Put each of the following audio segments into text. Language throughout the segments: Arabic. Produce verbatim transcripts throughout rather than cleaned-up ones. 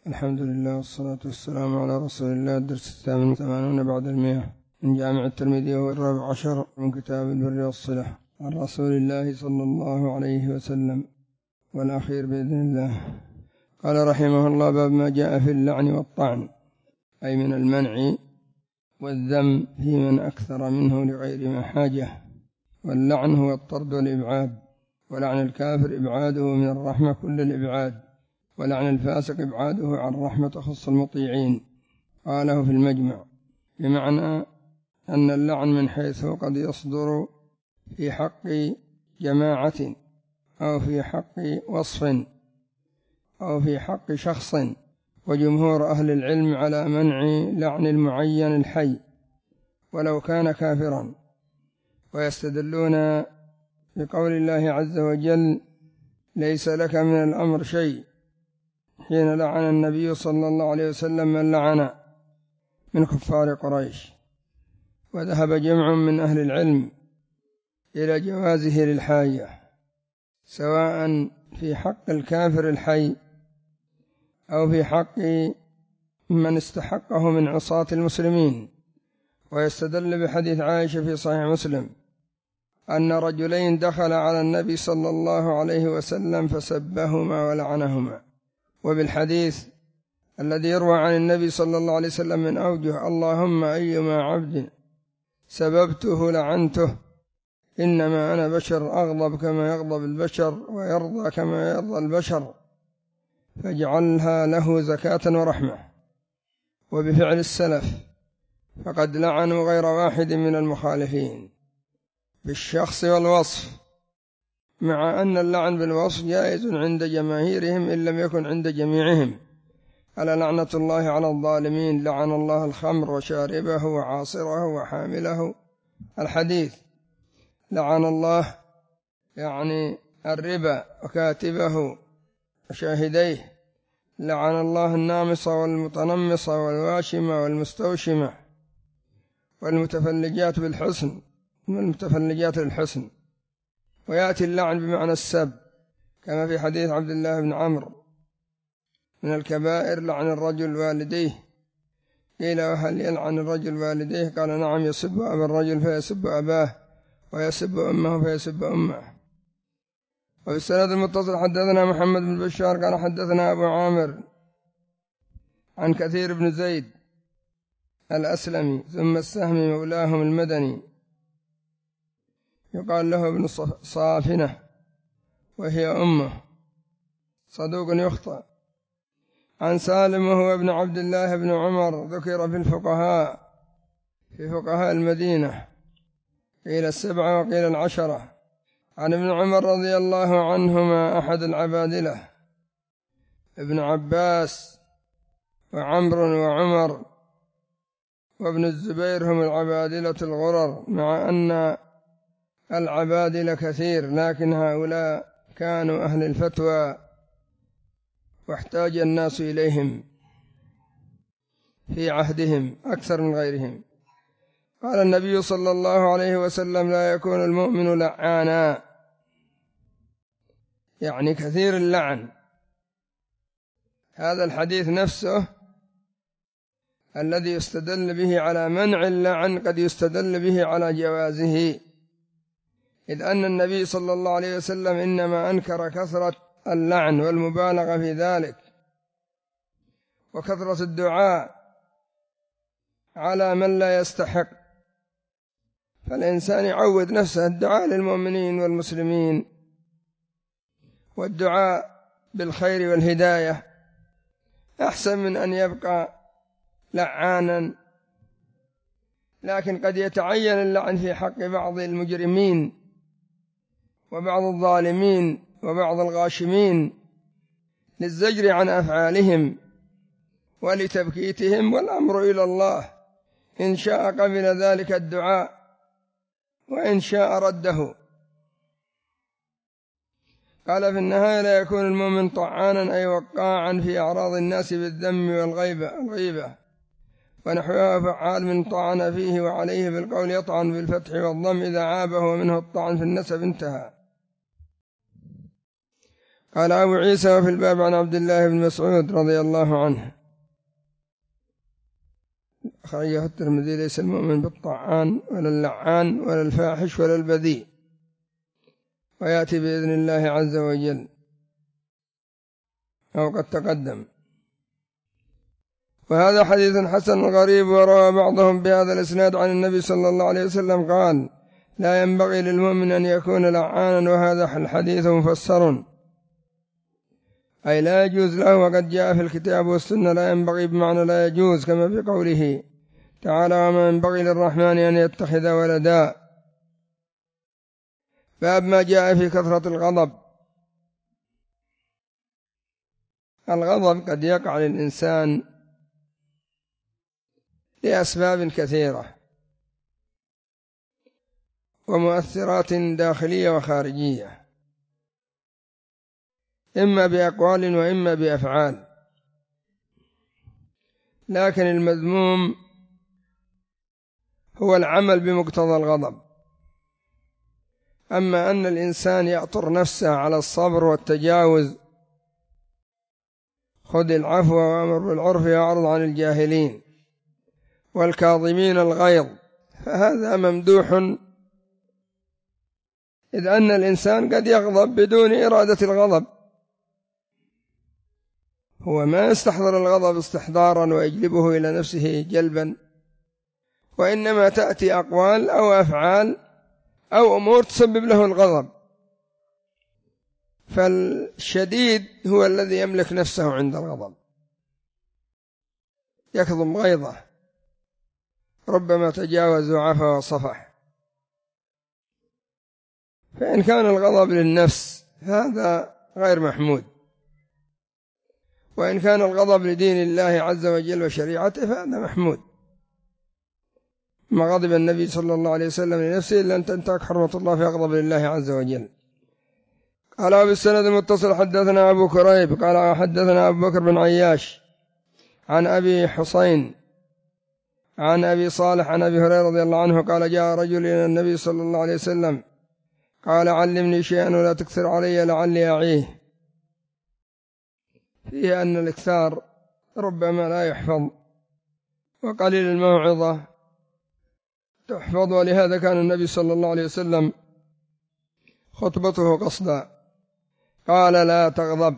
الحمد لله والصلاة والسلام على رسول الله. الدرس الثامن وثمانون بعد المئة من جامع الترمذي والرابع عشر من كتاب البر والصلة عن رسول الله صلى الله عليه وسلم والأخير بإذن الله. قال رحمه الله: باب ما جاء في اللعن والطعن، أي من المنع والذم في من أكثر منه لغير ما حاجة. واللعن هو الطرد والإبعاد، ولعن الكافر إبعاده من الرحمة كل الإبعاد، ولعن الفاسق إبعاده عن رحمة تخص المطيعين. قاله في المجمع، بمعنى أن اللعن من حيث قد يصدر في حق جماعة أو في حق وصف أو في حق شخص، وجمهور أهل العلم على منع لعن المعين الحي ولو كان كافرا، ويستدلون بقول الله عز وجل: ليس لك من الأمر شيء، حين لعن النبي صلى الله عليه وسلم من لعن من كفار قريش. وذهب جمع من أهل العلم إلى جوازه للحاجة، سواء في حق الكافر الحي أو في حق من استحقه من عصاة المسلمين. ويستدل بحديث عائشة في صحيح مسلم أن رجلين دخل على النبي صلى الله عليه وسلم فسبهما ولعنهما، وبالحديث الذي يروى عن النبي صلى الله عليه وسلم من أوجه: اللهم أيما عبد سببته لعنته، إنما أنا بشر أغضب كما يغضب البشر ويرضى كما يرضى البشر، فاجعلها له زكاة ورحمة. وبفعل السلف فقد لعنوا غير واحد من المخالفين بالشخص والوصف، مع أن اللعن بالوصف جائز عند جماهيرهم إن لم يكن عند جميعهم. ألا لعنة الله على الظالمين، لعن الله الخمر وشاربه وعاصره وحامله. الحديث: لعن الله يعني الربا وكاتبه وشاهديه، لعن الله النامصة والمتنمصة والواشمة والمستوشمة والمتفلجات بالحسن والمتفلجات للحسن. ويأتي اللعن بمعنى السب، كما في حديث عبد الله بن عمرو: من الكبائر لعن الرجل والديه. قيل: وهل يلعن الرجل والديه؟ قال: نعم، يسب أبا الرجل فيسب أباه، ويسب أمه فيسب أمه. وفي السند المتصل حدثنا محمد بن بشار قال حدثنا أبو عامر عن كثير بن زيد الأسلمي ثم السهمي مولاهم المدني، يقال له ابن صافنة وهي أمه، صدوق يخطئ. عن سالم وهو ابن عبد الله بن عمر، ذكر في الفقهاء في فقهاء المدينة، قيل السبعة وقيل العشرة. عن ابن عمر رضي الله عنهما أحد العبادلة، ابن عباس وعمر وعمر وابن الزبير هم العبادلة الغرر، مع أن العبادلة كثير، لكن هؤلاء كانوا أهل الفتوى واحتاج الناس إليهم في عهدهم أكثر من غيرهم. قال النبي صلى الله عليه وسلم: لا يكون المؤمن لعانا، يعني كثير اللعن. هذا الحديث نفسه الذي يستدل به على منع اللعن قد يستدل به على جوازه، إذ أن النبي صلى الله عليه وسلم إنما أنكر كثرة اللعن والمبالغة في ذلك وكثرة الدعاء على من لا يستحق. فالإنسان يعود نفسه الدعاء للمؤمنين والمسلمين والدعاء بالخير والهداية أحسن من أن يبقى لعانا. لكن قد يتعين اللعن في حق بعض المجرمين وبعض الظالمين وبعض الغاشمين للزجر عن أفعالهم ولتبكيتهم، والأمر إلى الله، إن شاء قبل ذلك الدعاء وإن شاء رده. قال في النهاية: لا يكون المؤمن طعانا، أي وقاعا في أعراض الناس بالذم والغيبة الغيبة ونحوها، فعال من طعن فيه وعليه بالقول يطعن بالفتح والضم إذا عابه، ومنه الطعن في النسب. انتهى. قال أبو عيسى وفي الباب عن عبد الله بن مسعود رضي الله عنه أخرجه الترمذي: ليس المؤمن بالطعان ولا اللعان ولا الفاحش ولا البذيء، ويأتي بإذن الله عز وجل، أو قد تقدم. وهذا حديث حسن غريب، وروى بعضهم بهذا الإسناد عن النبي صلى الله عليه وسلم قال: لا ينبغي للمؤمن أن يكون لعانا، وهذا الحديث مفسر، أي لا يجوز له، وقد جاء في الكتاب والسنة لا ينبغي بمعنى لا يجوز، كما في قوله تعالى: وما ينبغي للرحمن أن يتخذ ولدا. باب ما جاء في كثرة الغضب. الغضب قد يقع للإنسان لأسباب كثيرة ومؤثرات داخلية وخارجية، إما بأقوال وإما بأفعال، لكن المذموم هو العمل بمقتضى الغضب. أما أن الإنسان يأطر نفسه على الصبر والتجاوز، خذ العفو وأمر بالعرف وأعرض عن الجاهلين والكاظمين الغيظ، فهذا ممدوح، إذ أن الإنسان قد يغضب بدون إرادة الغضب، هو ما يستحضر الغضب استحضارا ويجلبه إلى نفسه جلبا، وإنما تأتي أقوال أو أفعال أو أمور تسبب له الغضب. فالشديد هو الذي يملك نفسه عند الغضب، يكظم غيظه، ربما تجاوز وعفى وصفح. فإن كان الغضب للنفس هذا غير محمود، وإن كان الغضب لدين الله عز وجل وشريعته فهذا محمود. ما غضب النبي صلى الله عليه وسلم لنفسه إلا أن تنتهك حرمة الله فيغضب لله عز وجل. قال بالسند المتصل: حدثنا أبو كريب قال حدثنا أبو بكر بن عياش عن أبي حسين عن أبي صالح عن أبي هريرة رضي الله عنه قال: جاء رجل إلى النبي صلى الله عليه وسلم قال: علمني شيئا ولا تكثر علي لعلي أعيه. فيه أن الإكثار ربما لا يحفظ، وقليل الموعظة تحفظ، ولهذا كان النبي صلى الله عليه وسلم خطبته قصدا. قال: لا تغضب.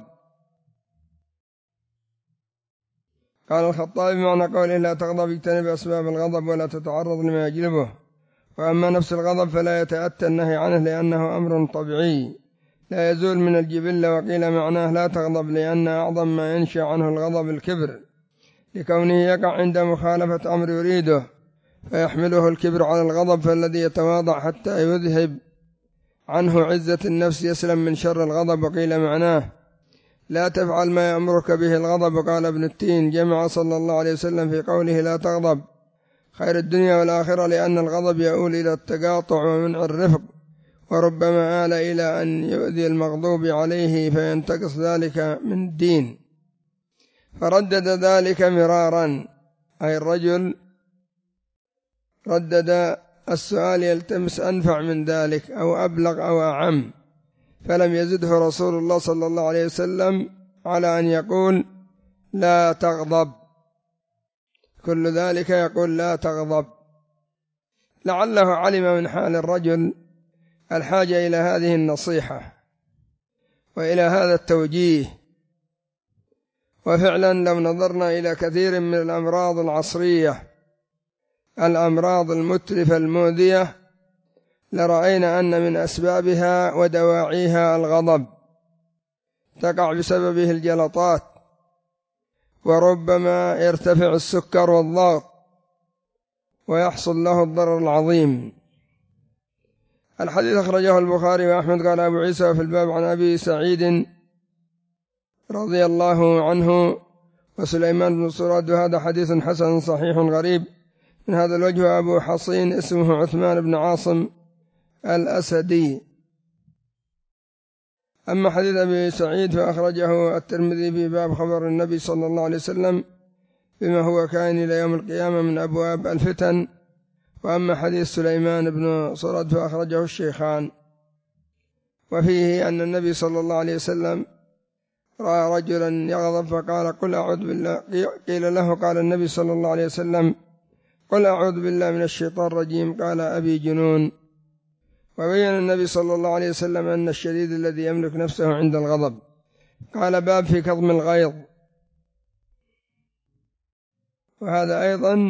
قال الخطابي: معنى قوله لا تغضب اجتنب أسباب الغضب ولا تتعرض لما يجلبه. وأما نفس الغضب فلا يتأتى النهي عنه، لأنه أمر طبيعي لا يزول من الجبلة. وقيل معناه لا تغضب لأن أعظم ما ينشأ عنه الغضب الكبر، لكونه يقع عند مخالفة أمر يريده فيحمله الكبر على الغضب، فالذي يتواضع حتى يذهب عنه عزة النفس يسلم من شر الغضب. وقيل معناه لا تفعل ما يأمرك به الغضب. وقال ابن التين: جمع صلى الله عليه وسلم في قوله لا تغضب خير الدنيا والآخرة، لأن الغضب يؤول إلى التقاطع ومنع الرفق، وربما آل إلى أن يؤذي المغضوب عليه فينتقص ذلك من الدين. فردد ذلك مرارا، أي الرجل ردد السؤال يلتمس أنفع من ذلك أو أبلغ أو أعم، فلم يزده رسول الله صلى الله عليه وسلم على أن يقول لا تغضب، كل ذلك يقول لا تغضب، لعله علم من حال الرجل الحاجة إلى هذه النصيحة وإلى هذا التوجيه. وفعلا لو نظرنا إلى كثير من الأمراض العصرية، الأمراض المتلفة المؤذية، لرأينا أن من أسبابها ودواعيها الغضب، تقع بسببه الجلطات، وربما يرتفع السكر والضغط ويحصل له الضرر العظيم. الحديث أخرجه البخاري وأحمد. قال أبو عيسى في الباب عن أبي سعيد رضي الله عنه وسليمان بن سراد، وهذا حديث حسن صحيح غريب. من هذا الوجه أبو حصين اسمه عثمان بن عاصم الأسدي. أما حديث أبي سعيد فأخرجه الترمذي في باب خبر النبي صلى الله عليه وسلم بما هو كائن إلى يوم القيامة من أبواب الفتن. وأما حديث سليمان بن سرد فأخرجه الشيخان، وفيه أن النبي صلى الله عليه وسلم رأى رجلا يغضب فقال قل أعوذ بالله، قيل له قال النبي صلى الله عليه وسلم قل أعوذ بالله من الشيطان الرجيم، قال أبي جنون. وبين النبي صلى الله عليه وسلم أن الشديد الذي يملك نفسه عند الغضب. قال باب في كظم الغيظ. وهذا أيضا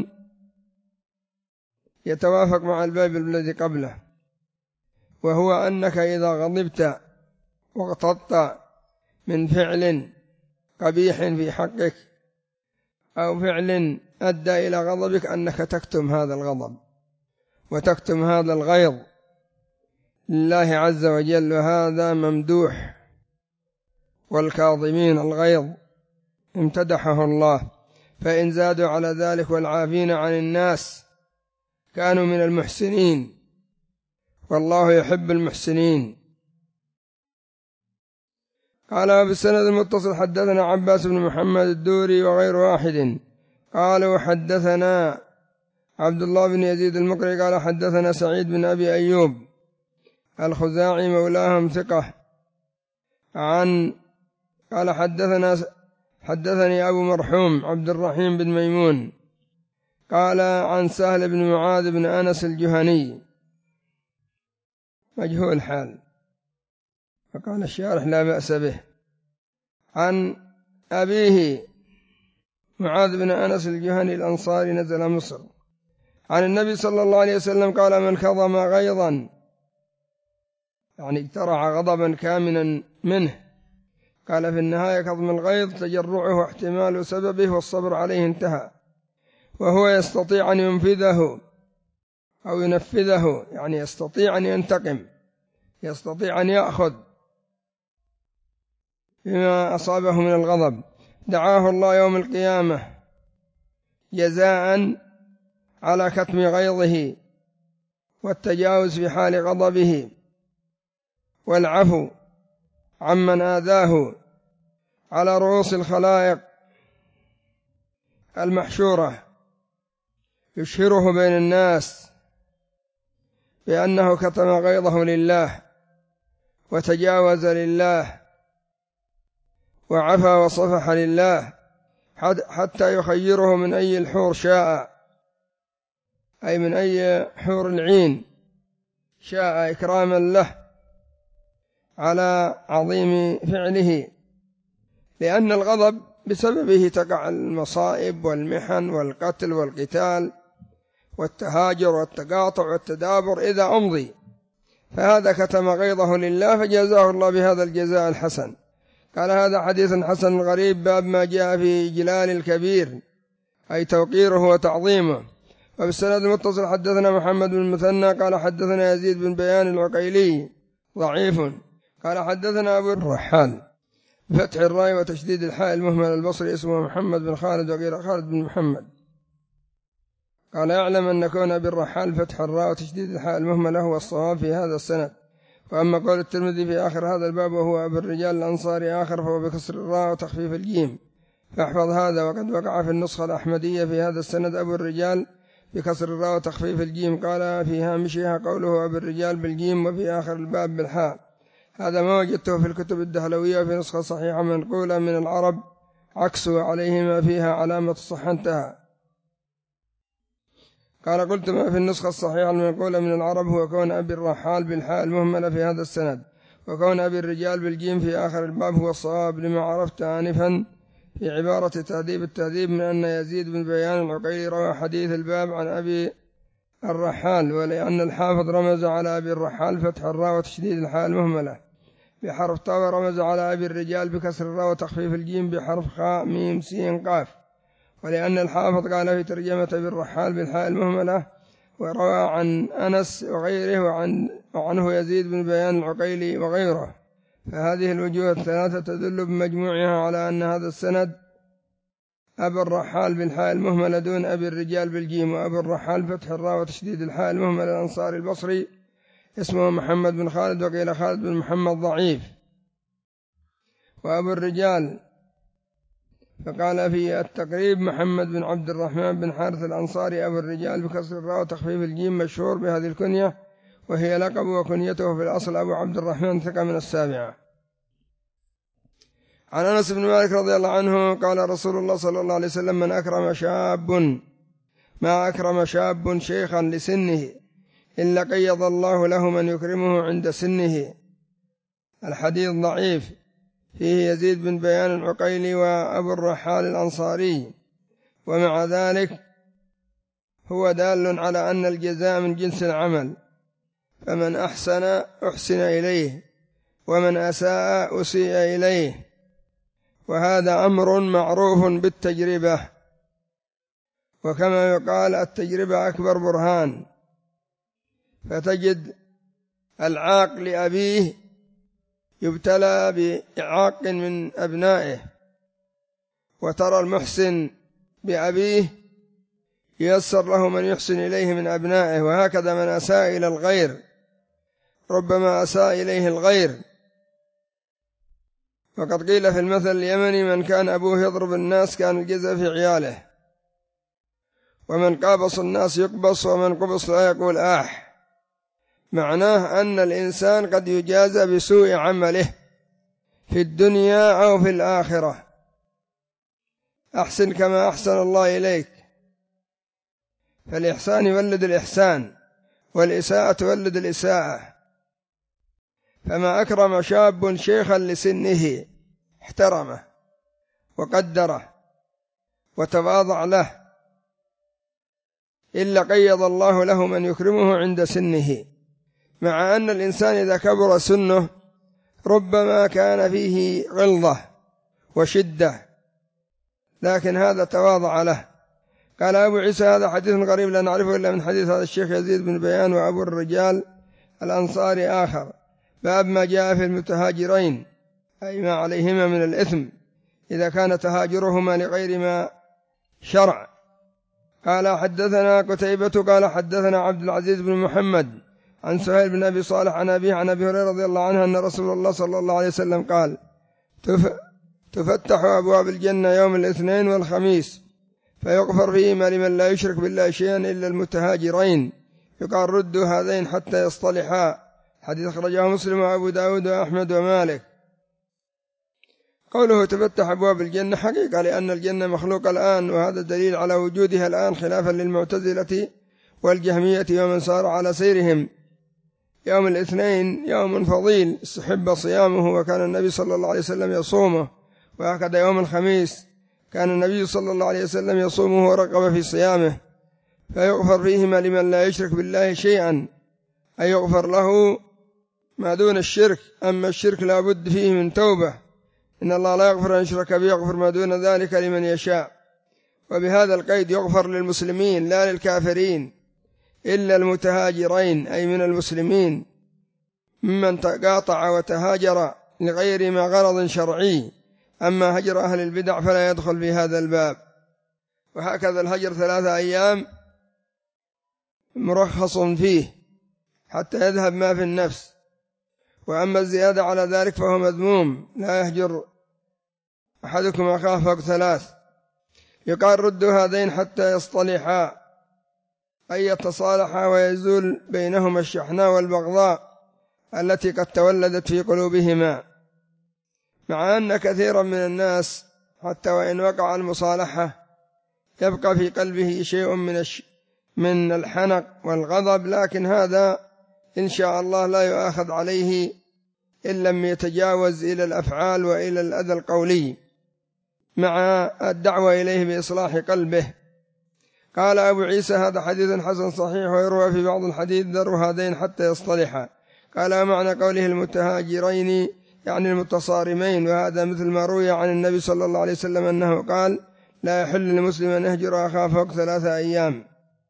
يتوافق مع الباب الذي قبله، وهو أنك إذا غضبت واغتضت من فعل قبيح في حقك أو فعل أدى إلى غضبك أنك تكتم هذا الغضب وتكتم هذا الغيظ لله عز وجل، وهذا ممدوح. والكاظمين الغيظ امتدحه الله، فإن زادوا على ذلك والعافين عن الناس كانوا من المحسنين، والله يحب المحسنين. قال بالسند المتصل حدثنا عباس بن محمد الدوري وغير واحد قالوا حدثنا عبد الله بن يزيد المقري قال حدثنا سعيد بن أبي أيوب الخزاعي مولاهم ثقة عن قال حدثنا حدثني أبو مرحوم عبد الرحيم بن ميمون قال عن سهل بن معاذ بن أنس الجهني مجهول الحال، فقال الشارح لا بأس به، عن أبيه معاذ بن أنس الجهني الأنصاري نزل مصر، عن النبي صلى الله عليه وسلم قال من كظم غيظا، يعني اقترع غضبا كامنا منه، قال في النهاية كظم الغيظ تجرعه واحتمال سببه والصبر عليه انتهى، وهو يستطيع أن ينفذه أو ينفذه، يعني يستطيع أن ينتقم، يستطيع أن يأخذ بما أصابه من الغضب. دعاه الله يوم القيامة جزاء على كتم غيظه والتجاوز في حال غضبه والعفو عمن آذاه على رؤوس الخلائق المحشورة، يشهره بين الناس بأنه كتم غيظه لله وتجاوز لله وعفى وصفح لله، حتى يخيره من أي الحور شاء، أي من أي حور العين شاء إكراما له على عظيم فعله، لأن الغضب بسببه تقع المصائب والمحن والقتل والقتال والتهاجر والتقاطع والتدابر إذا أمضي، فهذا كتم غيظه لله فجزاه الله بهذا الجزاء الحسن. قال هذا حديث حسن غريب، باب ما جاء في جلال الكبير أي توقيره وتعظيمه. وبالسند المتصل حدثنا محمد بن المثنى قال حدثنا يزيد بن بيان العقيلي ضعيف قال حدثنا أبو الرحال بفتح الراء وتشديد الحاء المهمل البصري اسمه محمد بن خالد وغير خالد بن محمد. قال يعلم أن كون أبي الرحال فتح الراء وتشديد الحاء المهمل هو الصواب في هذا السند. وأما قول الترمذي في آخر هذا الباب وهو أبو الرجال الأنصاري آخر فهو بكسر الراء وتخفيف الجيم، فاحفظ هذا. وقد وقع في النسخة الأحمدية في هذا السند أبو الرجال بكسر الراء وتخفيف الجيم، قال في هامشها قوله أبو الرجال بالجيم وفي آخر الباب بالحاء. هذا ما وجدته في الكتب الدهلوية في نسخة صحيحة منقولة من العرب عكسه عليهما فيها علامة الصحة انتهى. قال قلت ما في النسخة الصحيحة المنقولة من العرب هو كون أبي الرحال بالحاء المهملة في هذا السند، وكون أبي الرجال بالجيم في آخر الباب هو الصواب، لما عرفت آنفا في عبارة تهذيب التهذيب من أن يزيد بن بيان العقيلي روى حديث الباب عن أبي الرحال، ولأن الحافظ رمز على أبي الرحال فتح الراء وتشديد الحاء المهملة بحرف طاء، ورمز على أبي الرجال بكسر الراء وتخفيف الجيم بحرف خاء ميم سين قاف، ولأن الحافظ قال في ترجمة أبي الرحال بالحاء المهملة وروى عن أنس وغيره وعن وعنه يزيد بن بيان العقيلي وغيره، فهذه الوجوه الثلاثة تدل بمجموعها على أن هذا السند أبي الرحال بالحاء المهملة دون أبي الرجال بالجيم، وأبي الرحال فتح الراء وتشديد الحاء المهملة الأنصاري البصري اسمه محمد بن خالد وقيل خالد بن محمد ضعيف. وأبو الرجال فقال في التقريب محمد بن عبد الرحمن بن حارث الأنصاري أبو الرجال بكسر الراء وتخفيف الجيم، مشهور بهذه الكنية وهي لقب، وكنيته في الأصل أبو عبد الرحمن ثقة من السابعة. عن أنس بن مالك رضي الله عنه قال رسول الله صلى الله عليه وسلم: من أكرم شاب ما أكرم شاب شيخا لسنه إلا قيض الله له من يكرمه عند سنه. الحديث ضعيف، فيه يزيد بن بيان العقيلي وأبو الرحال الأنصاري، ومع ذلك هو دال على أن الجزاء من جنس العمل، فمن أحسن أحسن إليه ومن أساء أسيء إليه، وهذا أمر معروف بالتجربة، وكما يقال التجربة أكبر برهان. فتجد العاق لأبيه يبتلى بإعاق من أبنائه، وترى المحسن بأبيه ييسر له من يحسن إليه من أبنائه، وهكذا من أساء إلى الغير ربما أساء إليه الغير. وقد قيل في المثل اليمني: من كان أبوه يضرب الناس كان الجزاء في عياله، ومن قابص الناس يقبص، ومن قبص لا يقول آح. معناه أن الإنسان قد يجازى بسوء عمله في الدنيا أو في الآخرة. أحسن كما أحسن الله إليك، فالإحسان يولد الإحسان، والإساءة تولد الإساءة. فما أكرم شاب شيخا لسنه، احترمه وقدره وتواضع له، إلا قيض الله له من يكرمه عند سنه. مع أن الإنسان إذا كبر سنه ربما كان فيه غلظة وشدة، لكن هذا تواضع له. قال أبو عيسى: هذا حديث غريب لا نعرفه إلا من حديث هذا الشيخ يزيد بن بيان وأبو الرجال الأنصاري آخر. باب ما جاء في المتهاجرين، أي ما عليهما من الإثم إذا كان تهاجرهما لغير ما شرع. قال: حدثنا قتيبة قال حدثنا عبد العزيز بن محمد عن سهيل بن أبي صالح عن أبيه عن أبي هريرة رضي الله عنه أن رسول الله صلى الله عليه وسلم قال: تفتح أبواب الجنة يوم الاثنين والخميس فيغفر فيهما لمن لا يشرك بالله شيئا إلا المتهاجرين، يقال ردوا هذين حتى يصطلحا. حديث أخرجه مسلم وأبو داود وأحمد ومالك. قوله تفتح أبواب الجنة حقيقة، لأن الجنة مخلوق الآن، وهذا دليل على وجودها الآن، خلافا للمعتزلة والجهمية ومن سار على سيرهم. يوم الاثنين يوم فضيل استحب صيامه، وكان النبي صلى الله عليه وسلم يصومه، وهكذا يوم الخميس كان النبي صلى الله عليه وسلم يصومه ورغب في صيامه، فيغفر فيهما لمن لا يشرك بالله شيئا، أي يغفر له ما دون الشرك. أما الشرك لا بد فيه من توبة، إن الله لا يغفر أن يشرك به، يغفر ما دون ذلك لمن يشاء. وبهذا القيد يغفر للمسلمين لا للكافرين، إلا المتهاجرين أي من المسلمين ممن تقاطع وتهاجر لغير ما غرض شرعي. أما هجر أهل البدع فلا يدخل في هذا الباب. وهكذا الهجر ثلاثة أيام مرخص فيه حتى يذهب ما في النفس، وأما الزيادة على ذلك فهو مذموم. لا يهجر أحدكم أخاه فوق ثلاث. يقال ردوا هذين حتى يصطلحا، أي يتصالحا ويزول بينهما الشحناء والبغضاء التي قد تولدت في قلوبهما. مع أن كثيرا من الناس حتى وإن وقع المصالحة يبقى في قلبه شيء من من الحنق والغضب، لكن هذا إن شاء الله لا يؤاخذ عليه إن لم يتجاوز إلى الأفعال وإلى الأذى القولي، مع الدعوة إليه بإصلاح قلبه. قال أبو عيسى: هذا حديث حسن صحيح، ويروى في بعض الحديث ذروا هذين حتى يصطلحا. قال: معنى قوله المتهاجرين يعني المتصارمين، وهذا مثل ما روي عن النبي صلى الله عليه وسلم أنه قال: لا يحل للمسلم أن يهجر أخاه فوق ثلاثة أيام.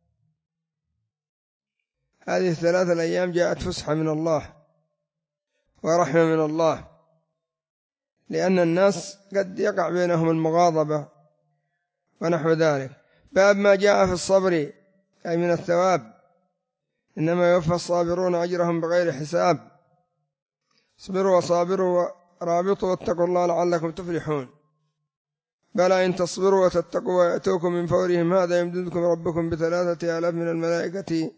هذه الثلاثة الأيام جاءت فسحة من الله ورحمة من الله، لأن الناس قد يقع بينهم المغاضبة ونحو ذلك. باب ما جاء في الصبر أي من الثواب، إنما يوفى الصابرون أجرهم بغير حساب. اصبروا وصابروا ورابطوا واتقوا الله لعلكم تفلحون. بلى إن تصبروا وتتقوا ويأتوكم من فورهم هذا يمددكم ربكم بثلاثة آلاف من الملائكة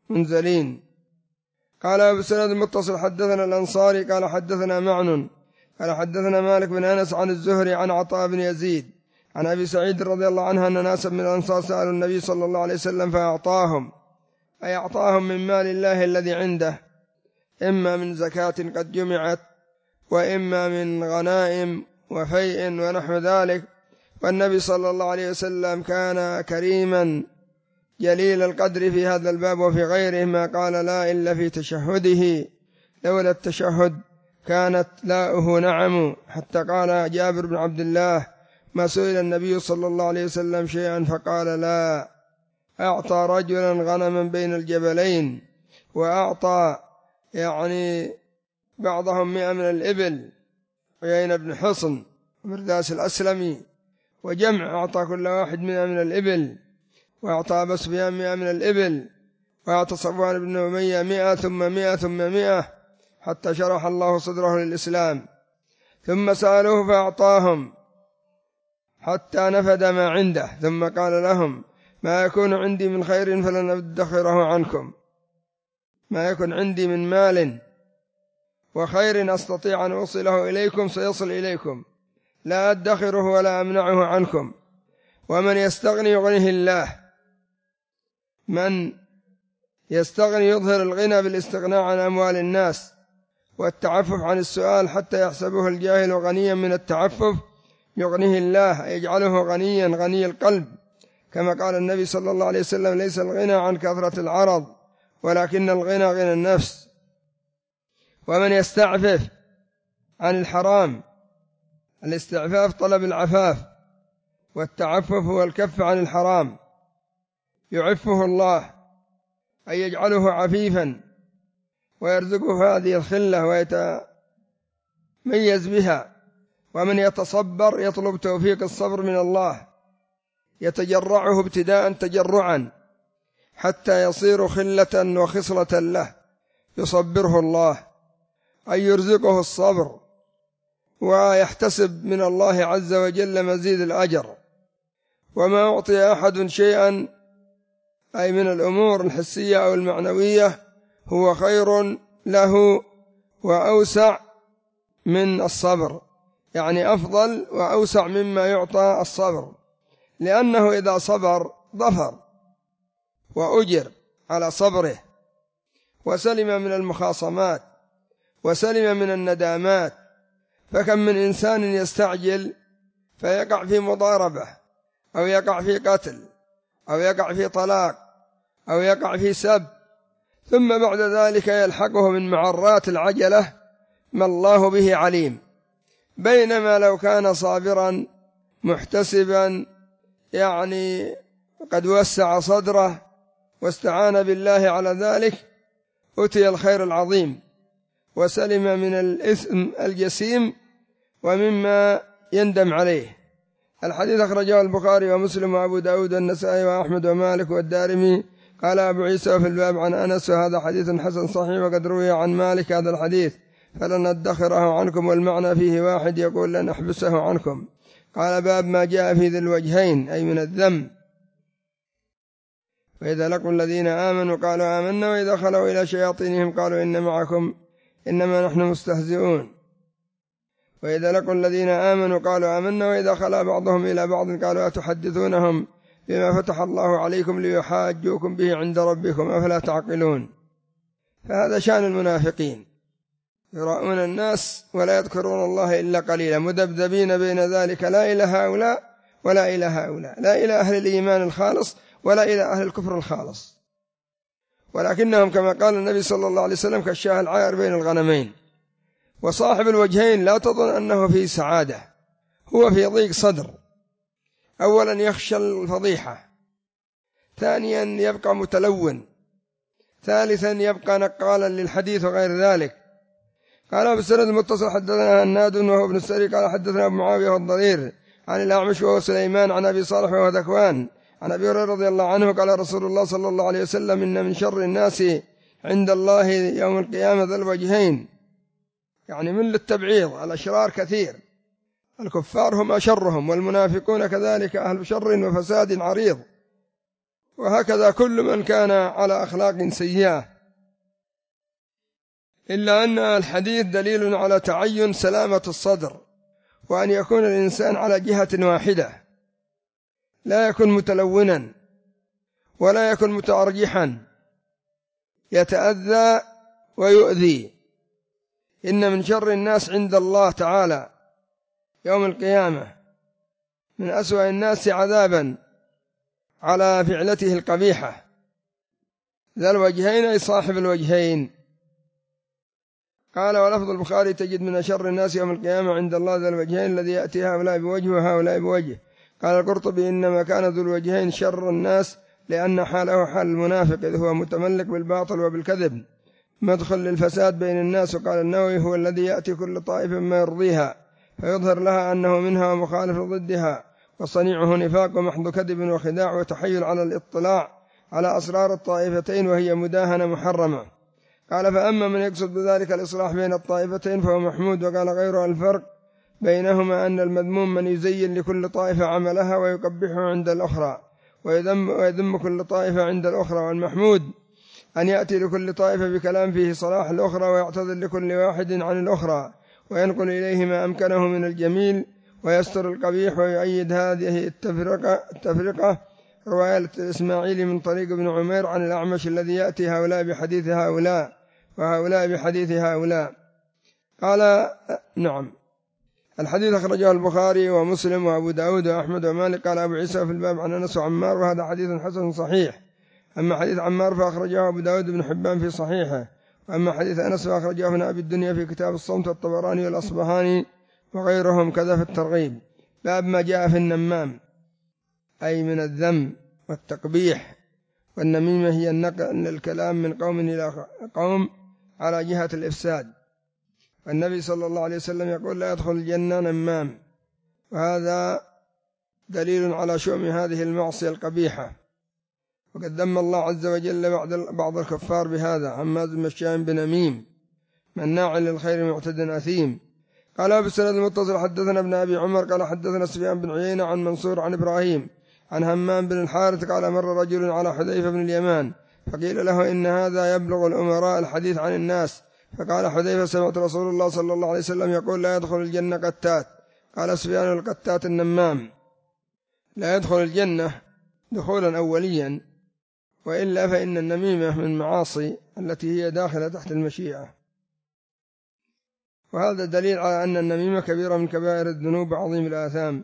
منزلين. قال أبو سند المتصل: حدثنا الأنصاري قال حدثنا معن قال حدثنا مالك بن أنس عن الزهري عن عطاء بن يزيد عن أبي سعيد رضي الله عنه أن ناسا من الأنصار سألوا النبي صلى الله عليه وسلم فأعطاهم، أي أعطاهم من مال الله الذي عنده، إما من زكاة قد جمعت وإما من غنائم وفيء ونحو ذلك. والنبي صلى الله عليه وسلم كان كريما جليل القدر في هذا الباب وفي غيره، ما قال لا إلا في تشهده، لولا التشهد كانت لاؤه نعم، حتى قال جابر بن عبد الله ما سئل النبي صلى الله عليه وسلم شيئا فقال لا. أعطى رجلا غنما بين الجبلين، وأعطى يعني بعضهم مئة من الإبل، عيينة بن حصن ومرداس الأسلمي، وجمع أعطى كل واحد مئة من الإبل، وأعطى أبا سفيان مئة من الإبل، وأعطى صفوان بن أمية مئة ثم مئة ثم مئة، حتى شرح الله صدره للإسلام. ثم سألوه فأعطاهم حتى نفد ما عنده، ثم قال لهم ما يكون عندي من خير فلن أدخره عنكم، ما يكون عندي من مال وخير أستطيع أن أوصله إليكم سيصل إليكم، لا أدخره ولا أمنعه عنكم. ومن يستغني يغنيه الله، من يستغني يظهر الغنى بالاستغناء عن أموال الناس والتعفف عن السؤال حتى يحسبه الجاهل غنيا من التعفف، يغنيه الله، يجعله غنيا غني القلب، كما قال النبي صلى الله عليه وسلم ليس الغنى عن كثرة العرض ولكن الغنى غنى النفس. ومن يستعفف عن الحرام، الاستعفاف طلب العفاف، والتعفف هو الكف عن الحرام، يعفه الله أي يجعله عفيفا ويرزقه هذه الخلة ويتميز بها. ومن يتصبر يطلب توفيق الصبر من الله، يتجرعه ابتداء تجرعا حتى يصير خلة وخصلة له، يصبره الله أي يرزقه الصبر، ويحتسب من الله عز وجل مزيد الأجر. وما أعطي أحد شيئا أي من الأمور الحسية أو المعنوية هو خير له وأوسع من الصبر، يعني أفضل وأوسع مما يعطى الصبر، لأنه إذا صبر ظفر وأجر على صبره، وسلم من المخاصمات وسلم من الندامات. فكم من إنسان يستعجل فيقع في مضاربة أو يقع في قتل أو يقع في طلاق أو يقع في سب، ثم بعد ذلك يلحقه من معرات العجلة ما الله به عليم. بينما لو كان صابرا محتسبا يعني قد وسع صدره واستعان بالله على ذلك أتي الخير العظيم وسلم من الإثم الجسيم ومما يندم عليه. الحديث أخرجه البخاري ومسلم وأبو داود والنسائي وأحمد ومالك والدارمي. قال أبو عيسى في الباب عن أنس وهذا حديث حسن صحيح، وقد روي عن مالك هذا الحديث فلن ندخره عنكم، والمعنى فيه واحد يقول لن أحبسه عنكم. قال باب ما جاء في ذي الوجهين أي من الذم. وإذا لقوا الذين آمنوا قالوا آمنا وإذا خلوا إلى شياطينهم قالوا إن معكم إنما نحن مستهزئون. وإذا لقوا الذين آمنوا قالوا آمنا وإذا خلا بعضهم إلى بعض قالوا أتحدثونهم بما فتح الله عليكم ليحاجوكم به عند ربكم أفلا تعقلون. فهذا شأن المنافقين، يراؤون الناس ولا يذكرون الله إلا قليلا، مذبذبين بين ذلك لا إلى هؤلاء ولا إلى هؤلاء، لا إلى أهل الإيمان الخالص ولا إلى أهل الكفر الخالص، ولكنهم كما قال النبي صلى الله عليه وسلم كالشاه العائر بين الغنمين. وصاحب الوجهين لا تظن أنه في سعادة، هو في ضيق صدر. أولا يخشى الفضيحة، ثانيا يبقى متلون، ثالثا يبقى نقالا للحديث وغير ذلك. قال بالسند المتصل حدثنا هناد وهو ابن السري قال حدثنا أبو معاوية والضرير عن الأعمش وهو سليمان عن أبي صالح وهو ذكوان عن أبي هريرة رضي الله عنه قال رسول الله صلى الله عليه وسلم إن من شر الناس عند الله يوم القيامة ذا الوجهين، يعني من للتبعيض، الأشرار كثير، الكفار هم أشرهم، والمنافقون كذلك أهل شر وفساد عريض، وهكذا كل من كان على أخلاق سيئة. إلا أن الحديث دليل على تعين سلامة الصدر، وأن يكون الإنسان على جهة واحدة، لا يكون متلونا ولا يكون متأرجحا يتأذى ويؤذي. إن من شر الناس عند الله تعالى يوم القيامة من أسوأ الناس عذابا على فعلته القبيحة ذا الوجهين، أي صاحب الوجهين. قال ولفظ البخاري تجد من شر الناس يوم القيامة عند الله ذا الوجهين الذي يأتي هؤلاء بوجه وهؤلاء بوجه. قال القرطبي إنما كان ذو الوجهين شر الناس لأن حاله حال المنافق إذ هو متملك بالباطل وبالكذب مدخل للفساد بين الناس. وقال النووي هو الذي يأتي كل طائفة ما يرضيها فيظهر لها أنه منها ومخالف ضدها، وصنيعه نفاق ومحض كذب وخداع وتحيل على الاطلاع على أسرار الطائفتين وهي مداهنة محرمة. قال فأما من يقصد بذلك الإصلاح بين الطائفتين فهو محمود. وقال غيره الفرق بينهما أن المذموم من يزين لكل طائفة عملها ويقبحه عند الأخرى ويذم, ويذم كل طائفة عند الأخرى، والمحمود أن يأتي لكل طائفة بكلام فيه صلاح الأخرى ويعتذر لكل واحد عن الأخرى وينقل إليه ما أمكنه من الجميل ويستر القبيح ويؤيد هذه التفرقة, التفرقة رواية الإسماعيلي من طريق ابن عمير عن الأعمش الذي يأتي هؤلاء بحديث هؤلاء وهؤلاء بحديث هؤلاء. قال نعم. الحديث أخرجه البخاري ومسلم وأبو داود وأحمد ومالك. قال أبو عيسى في الباب عن أنس وعمار وهذا حديث حسن صحيح. أما حديث عمار فأخرجه أبو داود بن حبان في صحيحه، وأما حديث أنس فأخرجه ابن أبي الدنيا في كتاب الصوم والطبراني والأصبهاني وغيرهم كذا في الترغيب. باب ما جاء في النمام، أي من الذم والتقبيح. والنميمة هي النقل الكلام من قوم إلى قوم على جهة الإفساد. والنبي صلى الله عليه وسلم يقول لا يدخل الجنة نمام، وهذا دليل على شؤم هذه المعصية القبيحة. وقد ذم الله عز وجل بعض الكفار بهذا هماز مشاء بنميم مناع للخير معتد أثيم. قال بالسند المتصل حدثنا ابن أبي عمر قال حدثنا سفيان بن عيينة عن منصور عن إبراهيم عن همام بن الحارث قال مر رجل على حذيفة بن اليمان فقيل له إن هذا يبلغ الأمراء الحديث عن الناس، فقال حذيفة سمعت رسول الله صلى الله عليه وسلم يقول لا يدخل الجنة قتات. قال سفيان القتات النمام. لا يدخل الجنة دخولا أوليا، وإلا فإن النميمة من معاصي التي هي داخلة تحت المشيئة. وهذا دليل على أن النميمة كبيرة من كبائر الذنوب عظيم الآثام.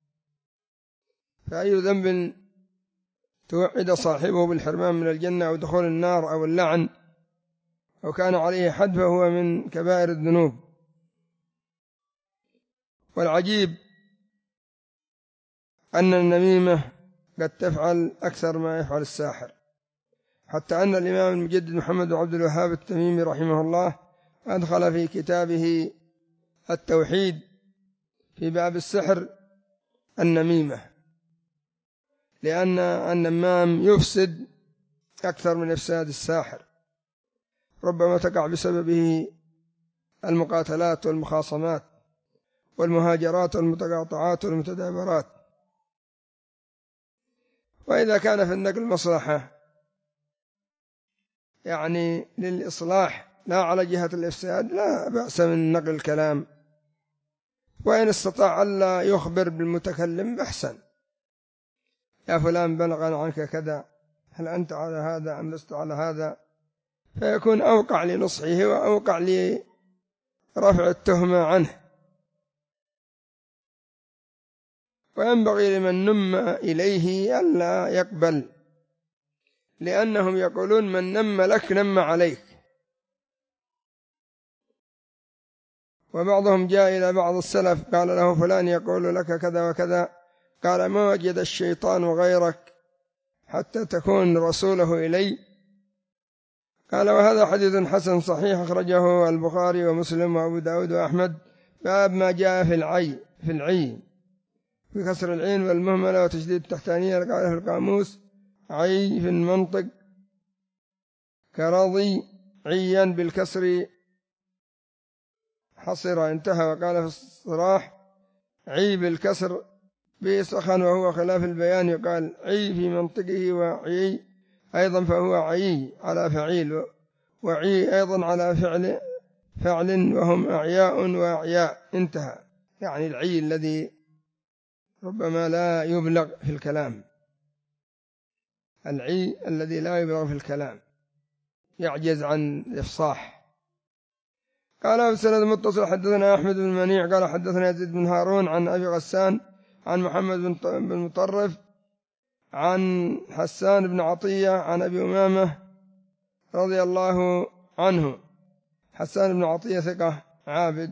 فأي ذنب توعد صاحبه بالحرمان من الجنة أو دخول النار أو اللعن أو كان عليه حد فهو من كبائر الذنوب. والعجيب أن النميمة قد تفعل أكثر ما يفعل الساحر، حتى أن الإمام المجدد محمد بن عبد الوهاب التميمي رحمه الله أدخل في كتابه التوحيد في باب السحر النميمة، لأن النمام يفسد أكثر من إفساد الساحر، ربما تقع بسببه المقاتلات والمخاصمات والمهاجرات والمتقاطعات والمتدابرات. وإذا كان في النقل مصلحة يعني للإصلاح لا على جهة الإفساد لا بأس من نقل الكلام، وإن استطاع ألا يخبر بالمتكلم بأحسن، يا فلان بلغنا عنك كذا، هل أنت على هذا أم لست على هذا، فيكون أوقع لنصحه وأوقع لرفع التهمة عنه. وينبغي لمن نم إليه ألا يقبل، لأنهم يقولون من نم لك نم عليك. وبعضهم جاء إلى بعض السلف قال له فلان يقول لك كذا وكذا، قال ما وجد الشيطان غيرك حتى تكون رسوله إلي. قال وهذا حديث حسن صحيح أخرجه البخاري ومسلم وأبو داود وأحمد. باب ما جاء في العي في العي بكسر العين والمهملة وتشديد التحتانية. قال في القاموس عي في المنطق كرضي عيا بالكسر حصر انتهى. وقال في الصراح عي بالكسر بيسخن وهو خلاف البيان، يقال عي في منطقه وعي أيضا فهو عي على فعيل، وعي أيضا على فعل فعل وهم أعياء وأعياء، انتهى. يعني العي الذي ربما لا يبلغ في الكلام، العي الذي لا يبلغ في الكلام، يعجز عن الإفصاح. قال أبو سند متصل حدثنا أحمد بن منيع قال حدثنا يزيد بن هارون عن أبي غسان عن محمد بن مطرف عن حسان بن عطية عن أبي أمامة رضي الله عنه. حسان بن عطية ثقة عابد،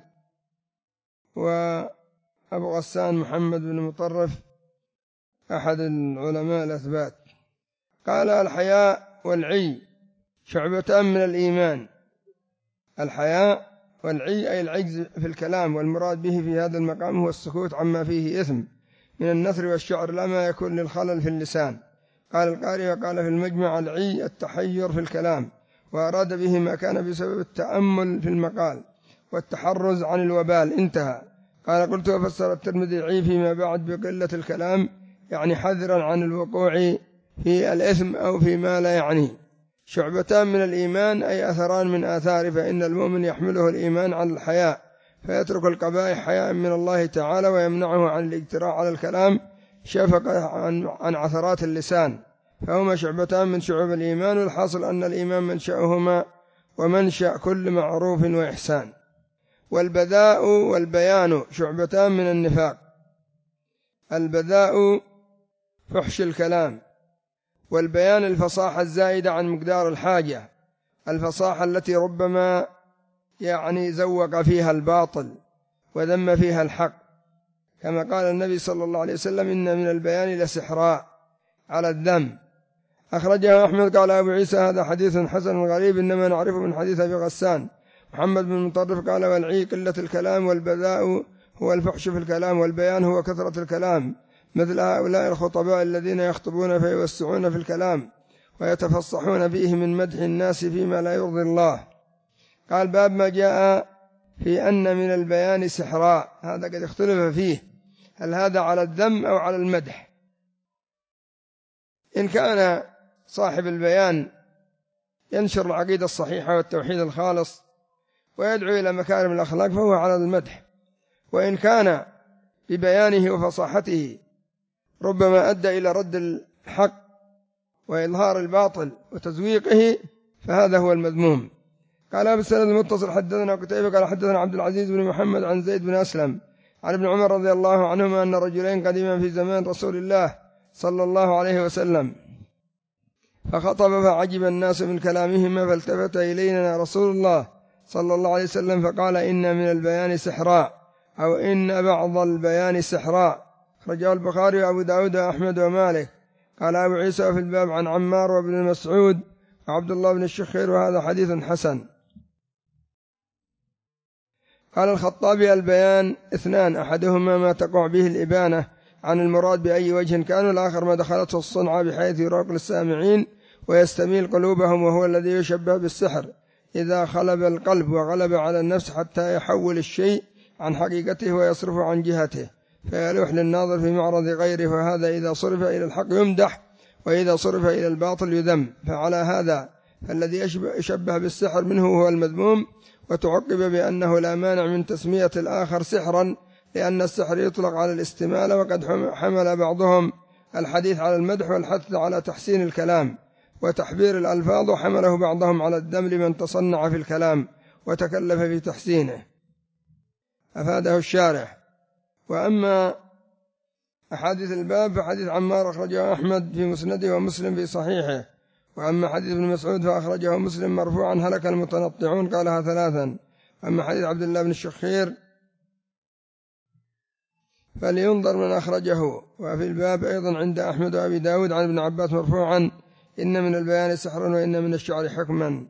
وأبو غسان محمد بن مطرف أحد العلماء الأثبات. قال الحياء والعي شعبتان من الإيمان. الحياء والعي أي العجز في الكلام، والمراد به في هذا المقام هو السكوت عما فيه إثم من النثر والشعر لا ما يكون للخلل في اللسان. قال القاري وقال في المجمع العي التحير في الكلام، وأراد به ما كان بسبب التأمل في المقال والتحرز عن الوبال، انتهى. قال قلت وفسر الترمذي عي فيما بعد بقلة الكلام، يعني حذرا عن الوقوع في الإثم أو فيما لا يعني. شعبتان من الإيمان أي أثران من آثار، فإن المؤمن يحمله الإيمان عن الحياء فيترك القبائح حياء من الله تعالى، ويمنعه عن الاجتراء على الكلام شفقة عن عثرات اللسان، فهما شعبتان من شعوب الإيمان. والحاصل أن الإيمان منشأهما ومنشأ كل معروف وإحسان. والبذاء والبيان شعبتان من النفاق. البذاء فحش الكلام، والبيان الفصاحة الزائدة عن مقدار الحاجة، الفصاحة التي ربما يعني زوق فيها الباطل وذم فيها الحق، كما قال النبي صلى الله عليه وسلم إن من البيان لسحراء على الذم. أخرجه أحمد قال أبو عيسى هذا حديث حسن غريب إنما نعرفه من حديث أبي غسان. محمد بن مطرف قال والعي قلة الكلام، والبذاء هو الفحش في الكلام، والبيان هو كثرة الكلام، مثل هؤلاء الخطباء الذين يخطبون فيوسعون في الكلام ويتفصحون فيه من مدح الناس فيما لا يرضي الله. قال باب ما جاء في أن من البيان سحراء، هذا قد اختلف فيه، هل هذا على الذم أو على المدح؟ إن كان صاحب البيان ينشر العقيدة الصحيحة والتوحيد الخالص ويدعو إلى مكارم الأخلاق فهو على المدح، وإن كان ببيانه وفصاحته ربما أدى إلى رد الحق وإظهار الباطل وتزويقه فهذا هو المذموم. قال أبو السند المتصل حدثنا قتيبة قال حدثنا عبد العزيز بن محمد عن زيد بن أسلم عن ابن عمر رضي الله عنهما أن رجلين قديما في زمان رسول الله صلى الله عليه وسلم فخطب فعجب الناس من كلامهما، فالتفت إلينا رسول الله صلى الله عليه وسلم فقال إن من البيان سحراء، أو إن بعض البيان سحراء. رجاء البخاري وأبو داود وأحمد ومالك. قال أبو عيسى في الباب عن عمار وابن مسعود وعبد الله بن الشخير وهذا حديث حسن. قال الخطابي البيان اثنان، أحدهما ما تقع به الإبانة عن المراد بأي وجه كان، الآخر ما دخلته الصنعة بحيث يراق للسامعين ويستميل قلوبهم، وهو الذي يشبه بالسحر إذا خلب القلب وغلب على النفس حتى يحول الشيء عن حقيقته ويصرفه عن جهته فيلوح للناظر في معرض غيره، فهذا إذا صرف إلى الحق يمدح وإذا صرف إلى الباطل يذم. فعلى هذا الذي يشبه بالسحر منه هو المذموم. وتعقب بأنه لا مانع من تسمية الآخر سحرا، لأن السحر يطلق على الاستمالة، وقد حمل بعضهم الحديث على المدح والحث على تحسين الكلام وتحبير الألفاظ، وحمله بعضهم على الذم لمن تصنع في الكلام وتكلف في تحسينه، أفاده الشارح. وأما أحاديث الباب فحديث عمار أخرجه أحمد في مسنده ومسلم في صحيحه، وأما حديث ابن مسعود فأخرجه مسلم مرفوعا هلك المتنطعون قالها ثلاثا. وأما حديث عبد الله بن الشخير فلينظر من أخرجه. وفي الباب أيضا عند أحمد وأبي داود عن ابن عباس مرفوعا إن من البيان سحرا وإن من الشعر حكما.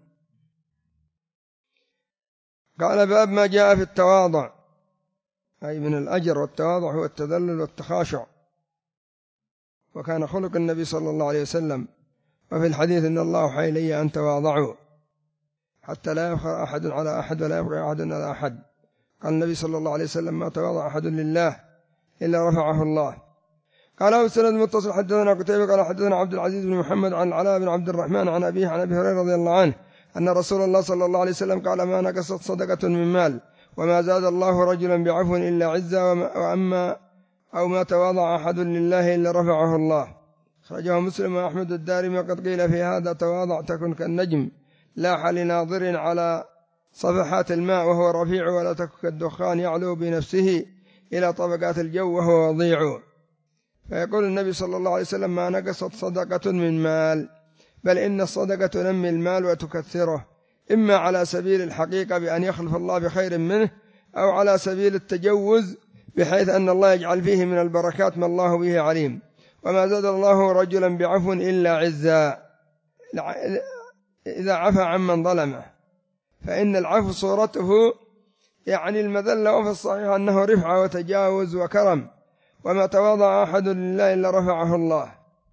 قال باب ما جاء في التواضع، أي من الأجر، والتواضع هو التذلل والتخاشع، وكان خلق النبي صلى الله عليه وسلم. وفي الحديث إن الله أوحى إلي أن تواضعوا حتى لا يفخر أحد على أحد ولا يبغي أحد على أحد. قال النبي صلى الله عليه وسلم ما تواضع أحد لله إلا رفعه الله. قال أبو السند المتصل حدثنا قتيبة قال حدثنا عبد العزيز بن محمد عن العلاء بن عبد الرحمن عن أبيه عن أبي هريرة رضي الله عنه أن رسول الله صلى الله عليه وسلم قال: ما نقصت صدقة من مال وما زاد الله رجلا بعفو إلا عزا، وأما أو ما تواضع أحد لله إلا رفعه الله. أخرجه مسلم وأحمد الدارمي. وقد قيل في هذا: تواضع تكن كالنجم لاح لناظر على صفحات الماء وهو رفيع، ولا تكن كالدخان يعلو بنفسه إلى طبقات الجو وهو وضيع. فيقول النبي صلى الله عليه وسلم: ما نقصت صدقة من مال، بل إن الصدقة تنمي المال وتكثره، إما على سبيل الحقيقة بأن يخلف الله بخير منه، أو على سبيل التجوز بحيث أن الله يجعل فيه من البركات ما الله به عليم. وما زاد الله رجلا بعفو إلا عزا، إذا عفى عمن ظلمه، فإن العفو صورته يعني المذلة، وفي الصحيح أنه رفعة وتجاوز وكرم. وما تواضع أحد لله إلا رفعه الله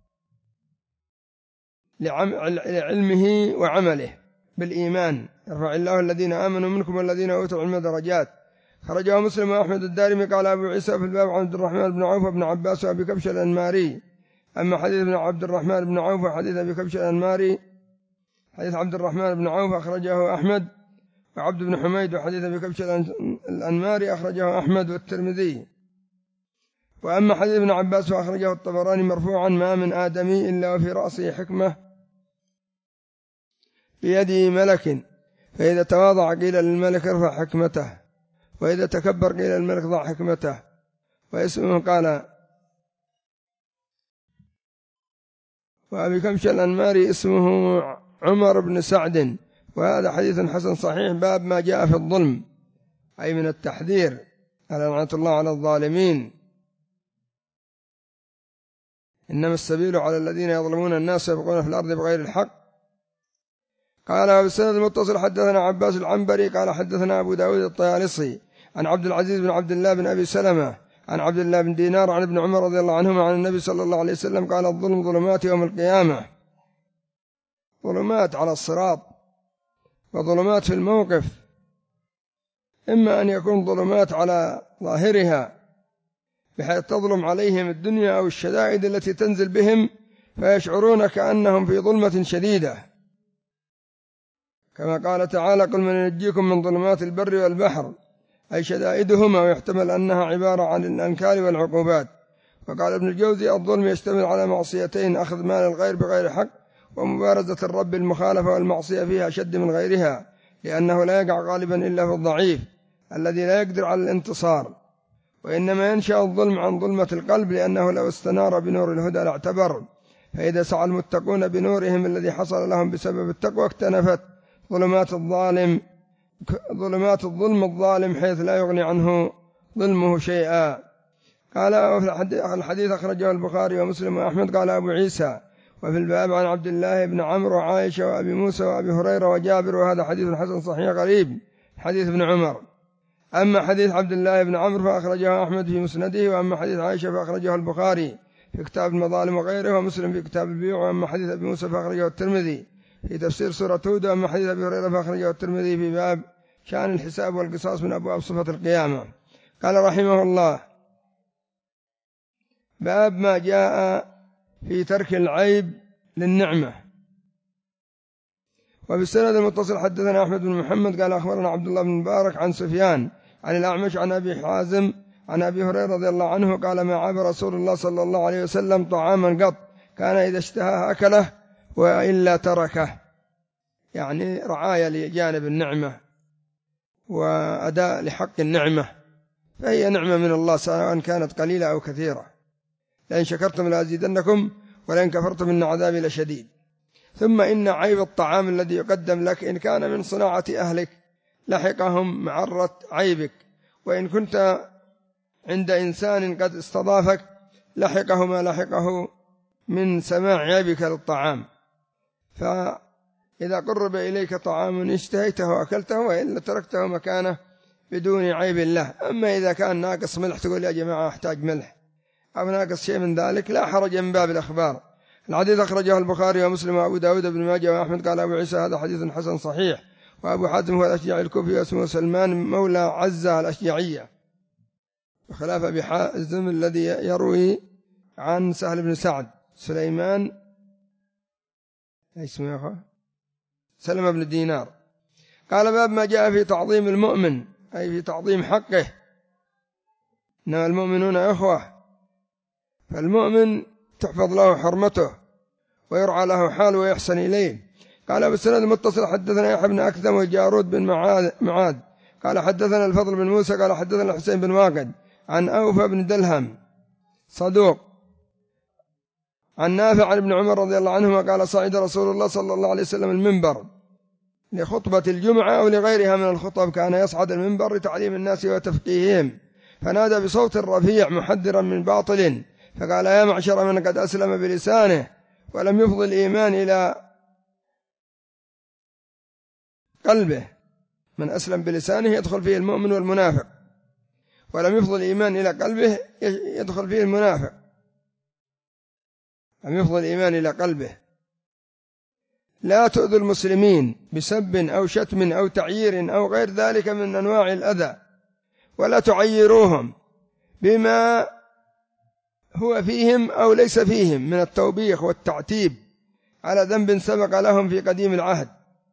لعلمه وعمله بالإيمان، يرفع الله الذين آمنوا منكم والذين أوتوا العلم درجات. خرجه مسلم وأحمد الدارمي. قال أبو عيسى في الباب: عن عبد الرحمن بن عوف وابن عباس وأبي كبش الأنماري. أما حديث ابن عبد الرحمن بن عوف وحديث أبي كبش الأنماري، حديث عبد الرحمن بن عوف أخرجه أحمد وعبد بن حميد، وحديث أبي كبش الأنماري أخرجه أحمد والترمذي. وأما حديث ابن عباس فأخرجه الطبراني مرفوعا: ما من آدمي إلا وفي رأسه حكمة بيده ملك، فإذا تواضع قيل للملك ارفع حكمته، وإذا تكبر قيل للملك ضع حكمته. واسمه قال وأبي كبش الأنماري اسمه عمر بن سعد. وهذا حديث حسن صحيح. باب ما جاء في الظلم، أي من التحذير على لعنة الله على الظالمين. إنما السبيل على الذين يظلمون الناس ويبغون في الأرض بغير الحق. قال بالسند المتصل: حدثنا عباس العنبري قال حدثنا أبو داود الطيالسي عن عبد العزيز بن عبد الله بن أبي سلمة عن عبد الله بن دينار عن ابن عمر رضي الله عنهما عن النبي صلى الله عليه وسلم قال: الظلم ظلمات يوم القيامة، ظلمات على الصراط وظلمات في الموقف، إما أن يكون ظلمات على ظاهرها بحيث تظلم عليهم الدنيا أو الشدائد التي تنزل بهم فيشعرون كأنهم في ظلمة شديدة، كما قال تعالى: قل من ينجيكم من ظلمات البر والبحر، أي شدائدهما، ويحتمل أنها عبارة عن الأنكال والعقوبات. وقال ابن الجوزي: الظلم يشتمل على معصيتين: أخذ مال الغير بغير حق، ومبارزة الرب المخالفة والمعصية فيها أشد من غيرها، لأنه لا يقع غالبا إلا في الضعيف الذي لا يقدر على الانتصار. وإنما ينشأ الظلم عن ظلمة القلب، لأنه لو استنار بنور الهدى لاعتبر، فإذا سعى المتقون بنورهم الذي حصل لهم بسبب التقوى اكتنفت ظلمات الظالم ظلمات الظلم الظالم حيث لا يغني عنه ظلمه شيئا. قال الحديث أخرجه البخاري ومسلم وأحمد. قال أبو عيسى: وفي الباب عن عبد الله بن عمرو وعائشة وأبي موسى وأبي هريرة وجابر، وهذا حديث حسن صحيح غريب حديث ابن عمر. أما حديث عبد الله بن عمرو فأخرجه أحمد في مسنده، وأما حديث عائشة فأخرجه البخاري في كتاب المظالم وغيره، ومسلم في كتاب البيوع. وأما حديث أبي موسى فأخرجه الترمذي في تفسير سورة هود. وأما حديث أبي هريرة فأخرجه الترمذي في باب شأن الحساب والقصاص من أبواب صفة القيامة. قال رحمه الله: باب ما جاء في ترك العيب للنعمة. وبالسند المتصل حدثنا أحمد بن محمد قال أخبرنا عبد الله بن مبارك عن سفيان عن الأعمش عن أبي حازم عن أبي هريرة رضي الله عنه قال: ما عاب رسول الله صلى الله عليه وسلم طعاما قط كان إذا اشتهى أكله وإلا تركه، يعني رعاية لجانب النعمة وأداء لحق النعمة، فهي نعمة من الله سواء كانت قليلة أو كثيرة. لئن شكرتم لأزيدنكم ولئن كفرتم إن عذابي لشديد. ثم إن عيب الطعام الذي يقدم لك إن كان من صناعة أهلك لحقهم معرة عيبك، وإن كنت عند إنسان قد استضافك لحقه ما لحقه من سماع عيبك للطعام. فإذا قرب إليك طعام اشتهيته وأكلته، وإلا تركته مكانه بدون عيب الله. أما إذا كان ناقص ملح تقول: يا جماعة أحتاج ملح، أو ناقص شيء من ذلك، لا حرج من باب الأخبار. الحديث أخرجه البخاري ومسلم وأبو داود بن ماجه وأحمد. قال أبو عيسى: هذا حديث حسن صحيح. وأبو حاتم هو الأشجعي الكوفي واسمه سلمان مولى عزة الأشجعية، وخلاف أبي حازم الذي يروي عن سهل بن سعد. سليمان اسمه يا أخوة سلمة بن دينار. قال باب ما جاء في تعظيم المؤمن، أي في تعظيم حقه، إنما المؤمنون إخوة، فالمؤمن تحفظ له حرمته ويرعى له حاله ويحسن إليه. قال بالسند المتصل حدثنا يحيى بن أكثم وجارود بن معاذ قال حدثنا الفضل بن موسى قال حدثنا الحسين بن واقد عن أوفى بن دلهم صدوق عن نافع عن ابن عمر رضي الله عنهما قال صعد رسول الله صلى الله عليه وسلم المنبر لخطبة الجمعة أو لغيرها من الخطب، كان يصعد المنبر لتعليم الناس وتفقيههم، فنادى بصوت رفيع محذرا من باطل، فقال يا معشر من قد أسلم بلسانه ولم يفض الإيمان إلى قلبه، من أسلم بلسانه يدخل فيه المؤمن والمنافق، ولم يفض الإيمان إلى قلبه يدخل فيه المنافق، لم يفض الإيمان إلى قلبه. لا تؤذوا المسلمين بسب أو شتم أو تعيير أو غير ذلك من أنواع الأذى، ولا تعيروهم بما هو فيهم أو ليس فيهم من التوبيخ والتعتيب على ذنب سبق لهم في قديم العهد،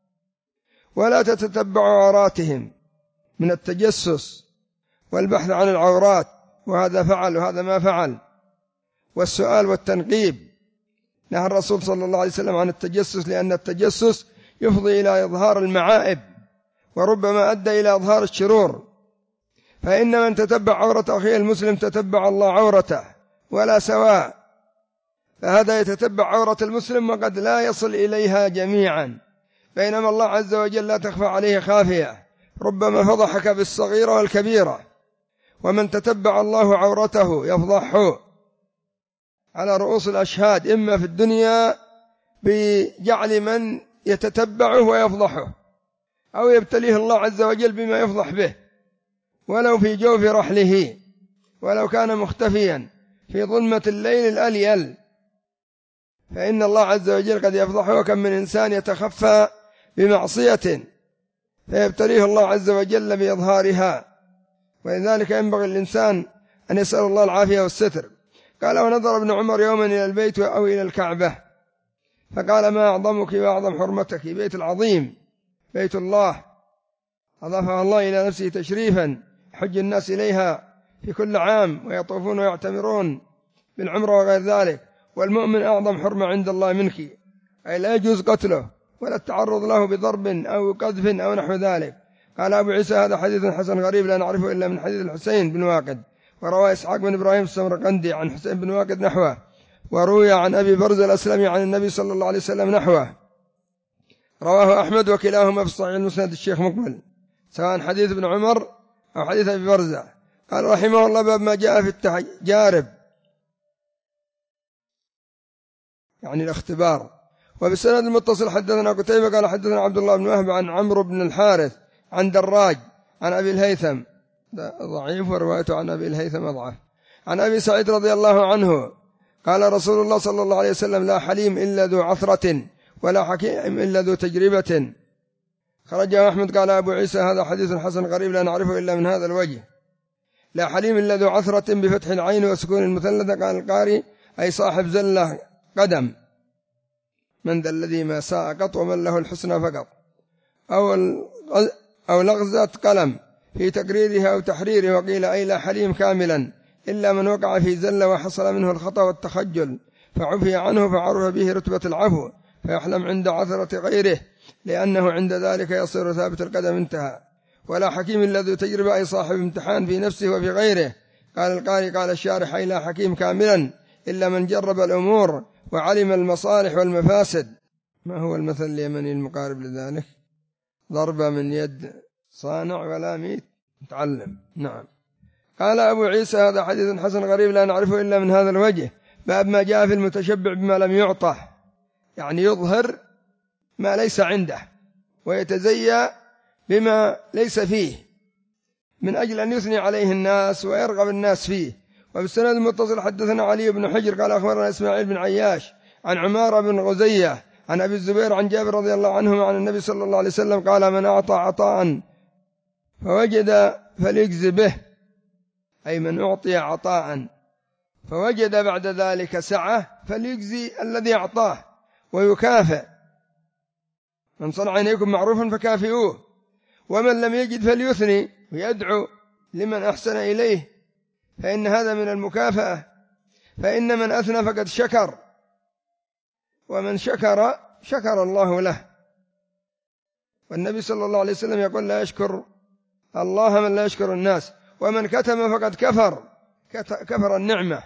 ولا تتتبعوا عوراتهم من التجسس والبحث عن العورات، وهذا فعل وهذا ما فعل، والسؤال والتنقيب. نهى الرسول صلى الله عليه وسلم عن التجسس، لأن التجسس يفضي إلى إظهار المعائب وربما أدى إلى إظهار الشرور، فإن من تتبع عورة أخيه المسلم تتبع الله عورته ولا سواء، فهذا يتتبع عورة المسلم وقد لا يصل إليها جميعا، بينما الله عز وجل لا تخفى عليه خافية، ربما فضحك بالصغيرة والكبيرة. ومن تتبع الله عورته يفضحه على رؤوس الأشهاد، إما في الدنيا بجعل من يتتبعه ويفضحه، أو يبتليه الله عز وجل بما يفضح به ولو في جوف رحله، ولو كان مختفيا في ظلمة الليل الأليل، فإن الله عز وجل قد يفضحه. وكم من إنسان يتخفى بمعصية فيبتليه الله عز وجل بإظهارها، ولذلك ينبغي الإنسان أن يسأل الله العافية والستر. قال ونظر ابن عمر يوما إلى البيت أو إلى الكعبة فقال ما أعظمك وأعظم حرمتك، بيت العظيم بيت الله أضافها الله إلى نفسه تشريفا، حج الناس إليها في كل عام ويطوفون ويعتمرون بالعمر وغير ذلك، والمؤمن أعظم حرمة عند الله منك، أي لا يجوز قتله ولا التعرض له بضرب أو قذف أو نحو ذلك. قال أبو عيسى هذا حديث حسن غريب لا نعرفه إلا من حديث الحسين بن واقد، وروى إسحاق بن إبراهيم السمرقندي عن حسين بن واقد نحوه، وروي عن أبي برزة الأسلمي عن النبي صلى الله عليه وسلم نحوه، رواه أحمد وكلاهما في صحيح المسند الشيخ مقبل، سواء حديث ابن عمر أو حديث أبي برزة. قال رحمه الله باب ما جاء في التجارب، يعني الاختبار. وبالسند المتصل حدثنا قتيبة قال حدثنا عبد الله بن وهب عن عمرو بن الحارث عن دراج عن أبي الهيثم ضعيف، وروايته عن أبي الهيثم أضعف، عن أبي سعيد رضي الله عنه قال رسول الله صلى الله عليه وسلم لا حليم إلا ذو عثرة ولا حكيم إلا ذو تجربة. خرجه أحمد. قال أبو عيسى هذا حديث حسن غريب لا نعرفه إلا من هذا الوجه. لا حليم إلا ذو عثرة بفتح العين وسكون المثلثة. قال القاري أي صاحب زلة قدم، من ذا الذي ما ساء قط ومن له الحسنى فقط، أو, أو لغزة قلم في تقريرها أو تحريره. وقيل أي لا حليم كاملا إلا من وقع في زلة وحصل منه الخطأ والتخجل فعفي عنه فعرف به رتبة العفو، فيحلم عند عثرة غيره لأنه عند ذلك يصير ثابت القدم. انتهى. ولا حكيم إلا ذو تجربة أي صاحب امتحان في نفسه وفي غيره. قال القاري قال الشارح أي لا حكيم كاملا إلا من جرب الأمور وعلم المصالح والمفاسد. ما هو المثل اليمني المقارب لذلك؟ ضربة من يد صانع ولا ميت متعلم. نعم. قال أبو عيسى هذا حديث حسن غريب لا نعرفه إلا من هذا الوجه. باب ما جاء في المتشبع بما لم يعطه، يعني يظهر ما ليس عنده ويتزيى بما ليس فيه من أجل أن يثني عليه الناس ويرغب الناس فيه. وبالسند المتصل حدثنا علي بن حجر قال أخبرنا إسماعيل بن عياش عن عمارة بن غزية عن أبي الزبير عن جابر رضي الله عنه عن النبي صلى الله عليه وسلم قال من أعطى عطاء فوجد فليجزي به، أي من أعطي عطاء فوجد بعد ذلك سعة فليجزي الذي أعطاه ويكافئ من صنع إليكم معروفا فكافئوه، ومن لم يجد فليثني ويدعو لمن أحسن إليه، فإن هذا من المكافأة، فإن من أثنى فقد شكر، ومن شكر شكر الله له. والنبي صلى الله عليه وسلم يقول لا يشكر الله من لا يشكر الناس، ومن كتم فقد كفر كفر النعمة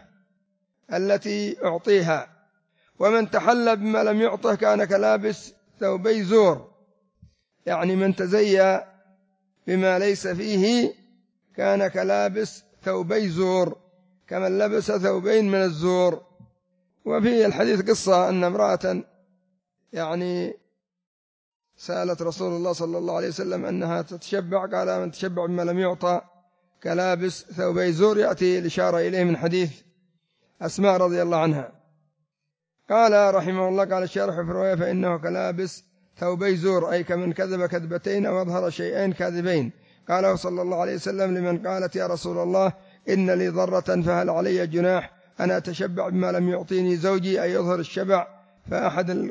التي أعطيها، ومن تحلى بما لم يعطه كان كلابس ثوبي زور، يعني من تزيى بما ليس فيه كان كلابس ثوبي زور، كمن لبس ثوبين من الزور. وفي الحديث قصة أن امرأة يعني سألت رسول الله صلى الله عليه وسلم أنها تتشبع، قال من تشبع بما لم يعطى كلابس ثوبي زور، يأتي الإشارة إليه من حديث أسماء رضي الله عنها. قال رحمه الله، قال الشارح في الرواية فإنه كلابس ثوبي زور، أي كمن كذب كذبتين أو أظهر شيئين كاذبين. قاله صلى الله عليه وسلم لمن قالت يا رسول الله إن لي ضرة فهل علي جناح أنا أتشبع بما لم يعطيني زوجي، أي يظهر الشبع؟ فأحد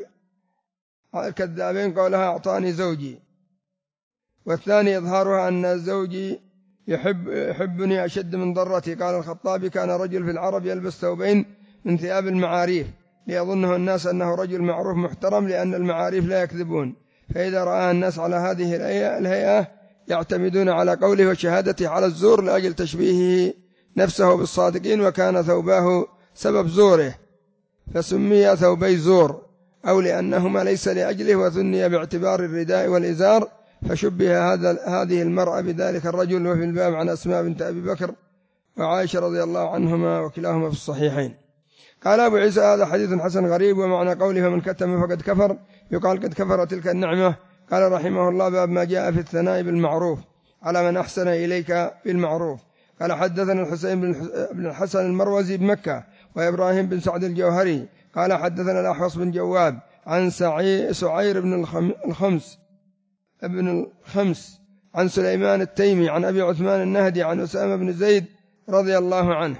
الكذابين قالها أعطاني زوجي، والثاني إظهارها أن زوجي يحب يحبني أشد من ضرتي. قال الخطابي كان رجل في العرب يلبس ثوبين من ثياب المعاريف ليظنه الناس أنه رجل معروف محترم، لأن المعاريف لا يكذبون، فإذا رآها الناس على هذه الهيئة يعتمدون على قوله وشهادته على الزور لأجل تشبيهه نفسه بالصادقين، وكان ثوباه سبب زوره فسمي ثوبي زور، أو لأنهما ليس لأجله وثني باعتبار الرداء والإزار، فشبه هذا هذه المرأة بذلك الرجل. وفي الباب عن أسماء بنت أبي بكر وعائشة رضي الله عنهما وكلاهما في الصحيحين. قال أبو عيسى هذا حديث حسن غريب، ومعنى قوله من كتم فقد كفر يقال قد كفر تلك النعمة. قال رحمه الله باب ما جاء في الثناء بالمعروف على من أحسن إليك بالمعروف. قال حدثنا الحسين بن الحسن المروزي بمكة، وإبراهيم بن سعد الجوهري قال حدثنا الأحوص بن جواب عن سعير بن الخمس ابن الخمس عن سليمان التيمي عن أبي عثمان النهدي عن أسامة بن زيد رضي الله عنه.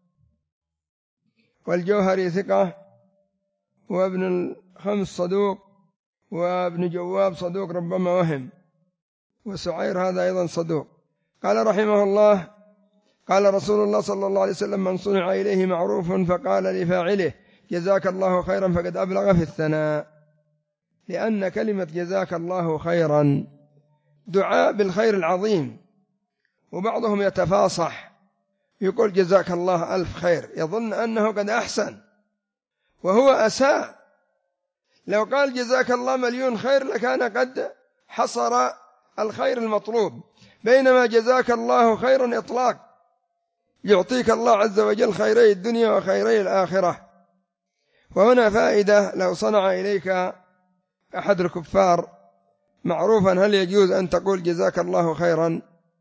والجوهري ثقة، وابن الخمس صدوق، وابن جواب صدوق ربما وهم، وسعير هذا أيضا صدوق. قال رحمه الله قال رسول الله صلى الله عليه وسلم من صنع إليه معروف فقال لفاعله جزاك الله خيرا فقد أبلغ في الثناء، لأن كلمة جزاك الله خيرا دعاء بالخير العظيم، وبعضهم يتفاصح يقول جزاك الله ألف خير، يظن أنه قد أحسن وهو أساء. لو قال جزاك الله مليون خير لكان قد حصر الخير المطلوب، بينما جزاك الله خيرا إطلاق، يعطيك الله عز وجل خيري الدنيا وخيري الآخرة. وهنا فائدة، لو صنع إليك أحد الكفار معروفا هل يجوز أن تقول جزاك الله خيرا؟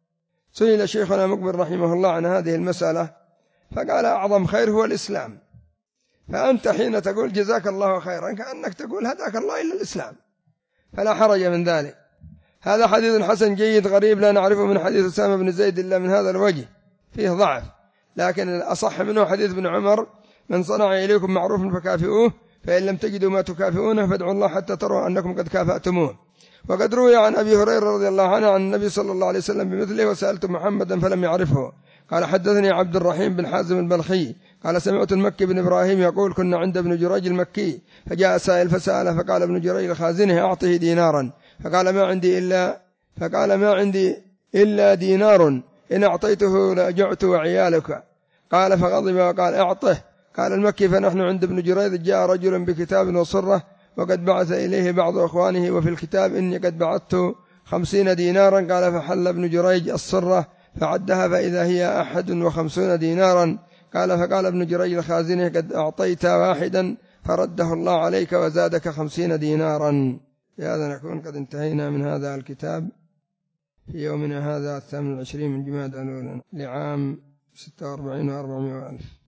سئل شيخنا مقبل رحمه الله عن هذه المسألة فقال أعظم خير هو الإسلام، فأنت حين تقول جزاك الله خيرا كأنك تقول هداك الله إلى الإسلام، فلا حرج من ذلك. هذا حديث حسن جيد غريب لا نعرفه من حديث أسامة بن زيد إلا من هذا الوجه، فيه ضعف، لكن الأصح منه حديث ابن عمر من صنع إليكم معروفا فكافئوه، فإن لم تجدوا ما تكافئونه فادعوا الله حتى تروا أنكم قد كافأتموه. وقد روي عن أبي هريرة رضي الله عنه عن النبي صلى الله عليه وسلم بمثله وسألت محمدا فلم يعرفه. قال حدثني عبد الرحيم بن حازم البلخي قال سمعت المكي بن إبراهيم يقول كنا عند ابن جريج المكي فجاء سائل فسأله فقال ابن جريج لخازنه أعطه دينارا، فقال ما عندي إلا فقال ما عندي إلا دينار إن أعطيته لأجعت وعيالك. قال فغضب وقال أعطه. قال المكي فنحن عند ابن جريج جاء رجل بكتاب وصرة وقد بعث إليه بعض أخوانه وفي الكتاب إني قد بعثت خمسين دينارا. قال فحل ابن جريج الصرة فعدها فإذا هي أحد وخمسون دينارا. قال فقال ابن جريج لخازنه قد أعطيت واحدا فرده الله عليك وزادك خمسين دينارا. بهذا نكون قد انتهينا من هذا الكتاب في يومنا هذا الثامن والعشرين من جماد الأولى لعام ستة وأربعين وأربعمائة وألف.